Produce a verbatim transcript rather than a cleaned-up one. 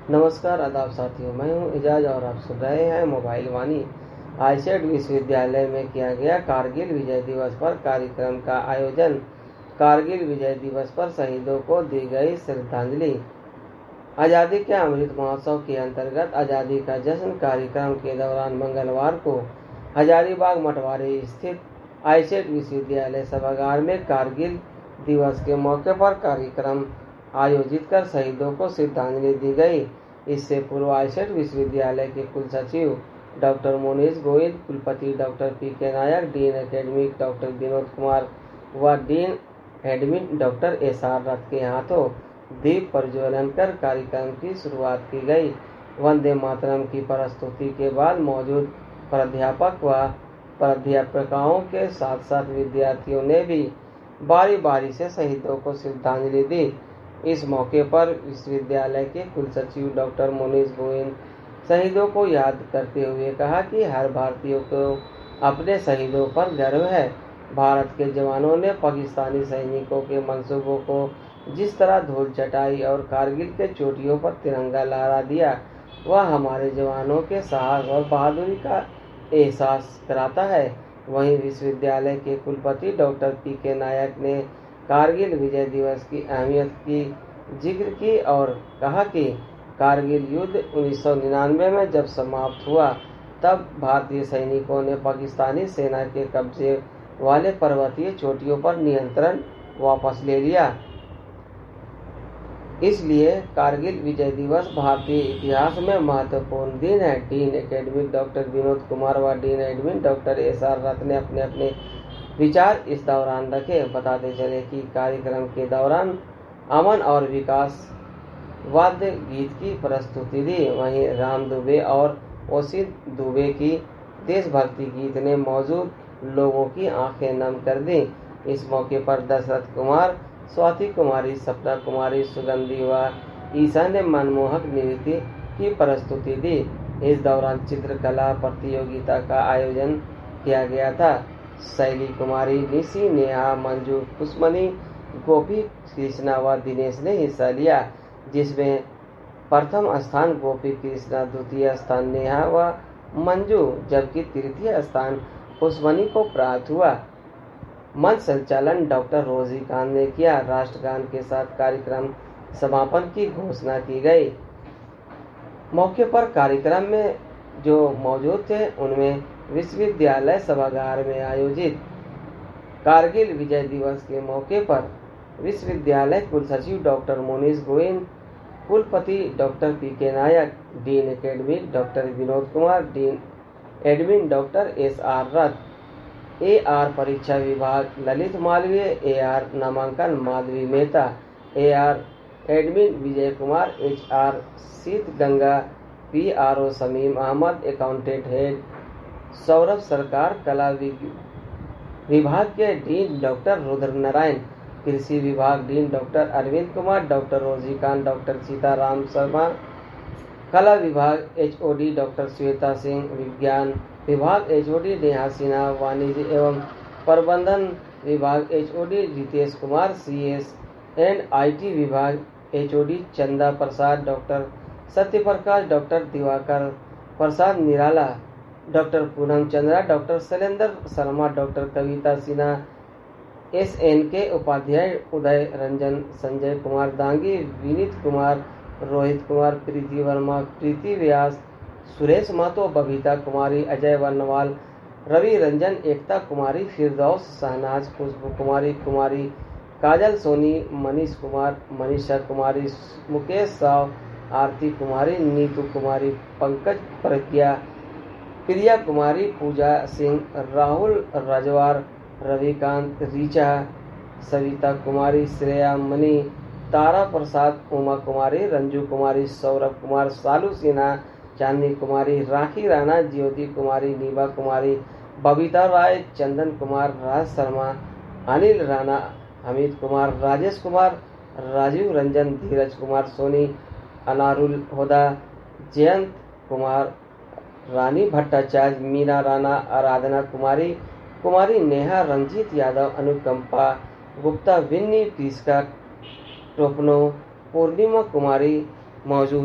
नमस्कार, आदाब साथियों। मैं हूं एजाज और आप सुन रहे हैं मोबाइल वाणी। आईसेट विश्वविद्यालय में किया गया कारगिल विजय दिवस पर कार्यक्रम का आयोजन। कारगिल विजय दिवस पर शहीदों को दी गई श्रद्धांजलि। आज़ादी के अमृत महोत्सव के अंतर्गत आज़ादी का जश्न कार्यक्रम के दौरान मंगलवार को हजारीबाग मठवारी स्थित आईसेट विश्वविद्यालय सभागार में कारगिल दिवस के मौके पर कार्यक्रम आयोजित कर शहीदों को श्रद्धांजलि दी गई। इससे पूर्व आईसेट विश्वविद्यालय के कुलसचिव डॉक्टर मोनीश गोयल, कुलपति doctor P K Nayak, dean academic doctor Vinod Kumar व dean admin doctor S R Rath के हाथों दीप प्रज्वलन कर कार्यक्रम की शुरुआत की गई। वंदे मातरम की प्रस्तुति के बाद मौजूद प्राध्यापक व प्राध्यापिकाओं के साथ साथ विद्यार्थियों ने भी बारी बारी से शहीदों को श्रद्धांजलि दी। इस मौके पर विश्वविद्यालय के कुलसचिव डॉक्टर मोनीश गोयल शहीदों को याद करते हुए कहा कि हर भारतीय को अपने शहीदों पर गर्व है। भारत के जवानों ने पाकिस्तानी सैनिकों के मंसूबों को जिस तरह धूल चटाई और कारगिल के चोटियों पर तिरंगा लहरा दिया, वह हमारे जवानों के साहस और बहादुरी का एहसास कराता है। वहीं विश्वविद्यालय के कुलपति डॉक्टर पी के नायक ने कारगिल विजय दिवस की अहमियत की जिक्र की और कहा कि कारगिल युद्ध उन्नीस सौ निन्यानवे में जब समाप्त हुआ, तब भारतीय सैनिकों ने पाकिस्तानी सेना के कब्जे वाले पर्वतीय चोटियों पर नियंत्रण वापस ले लिया। इसलिए कारगिल विजय दिवस भारतीय इतिहास में महत्वपूर्ण दिन है। Dean academic doctor Vinod Kumar व dean admin doctor S R Rath ने अपने अपने विचार इस दौरान रखे। बताते चले कि कार्यक्रम के दौरान अमन और विकास वाद्य गीत की प्रस्तुति दी। वहीं राम दुबे और ओसित दुबे की देशभक्ति गीत ने मौजूद लोगों की आंखें नम कर दी। इस मौके पर दशरथ कुमार, स्वाति कुमारी, सपना कुमारी, सुगंधी व ईशा ने मनमोहक नृत्य की प्रस्तुति दी। इस दौरान चित्रकला प्रतियोगिता का आयोजन किया गया था। शैली कुमारी, निशी, नेहा, मंजू, पुष्मनी, गोपी कृष्णा व दिनेश ने हिस्सा लिया, जिसमें प्रथम स्थान गोपी कृष्णा, द्वितीय स्थान नेहा व मंजू जबकि तृतीय स्थान पुष्मनी को प्राप्त हुआ। मंच संचालन डॉक्टर रोजी खान ने किया। राष्ट्रगान के साथ कार्यक्रम समापन की घोषणा की गई। मौके पर कार्यक्रम में जो मौजूद थे उनमें विश्वविद्यालय सभागार में आयोजित कारगिल विजय दिवस के मौके पर विश्वविद्यालय कुलसचिव डॉक्टर मोनीश गोयल, कुलपति doctor P K Nayak, dean academic doctor Vinod Kumar, dean admin doctor S R Rath, A are परीक्षा विभाग ललित मालवीय, ए आर नामांकन Madhavi Mehta, A R admin Vijay Kumar, H R Sheet Ganga, P R O Samim Ahmad, accountant head Saurabh Sarkar, कला विभाग के डीन डॉक्टर रुद्र नारायण, कृषि विभाग dean doctor Arvind Kumar, doctor Rosy Khan, doctor Sitaram Sharma, कला विभाग एचओडी डॉक्टर श्वेता सिंह, विज्ञान विभाग एचओडी नेहा सिन्हा, वाणिज्य एवं प्रबंधन विभाग HOD Ritesh Kumar, CS and IT विभाग HOD Chanda Prasad, doctor Satyaprakash, doctor Diwakar Prasad Nirala, doctor Poonam Chandra, doctor Shailendra Sharma, doctor Kavita Sinha, S N K Upadhyay, Uday Ranjan, Sanjay Kumar Dangi, Vineet Kumar, Rohit Kumar, Preeti Verma, Preeti Vyas, Suresh Mahto, Babita Kumari, Ajay Barnwal, Ravi Ranjan, Ekta Kumari, Firdaus, Shahnaz, Khushboo Kumari, Kumari Kajal Soni, Manish Kumar, Manisha Kumari, Mukesh Sao, Aarti Kumari, Neetu Kumari, Pankaj Pragya, Priya Kumari, Pooja Singh, Rahul Rajwar, Ravikant, Richa, Savita Kumari, Shreya Mani, Tara Prasad, Uma Kumari, Ranju Kumari, Saurabh Kumar, Salu Sinha, Chandni Kumari, Rakhi Rana, Jyoti Kumari, Neeba Kumari, Babita Rai, Chandan Kumar, Raj Sharma, Anil Rana, Amit Kumar, Rajesh Kumar, Rajeev Ranjan, Dheeraj Kumar Soni, Anarul Huda, Jayant Kumar, Rani Bhattacharya, Meena Rana, Aradhana Kumari, Kumari Neha, Ranjeet Yadav, Anukampa Gupta, Vinny, Prisca Topno, Purnima Kumari मौजूद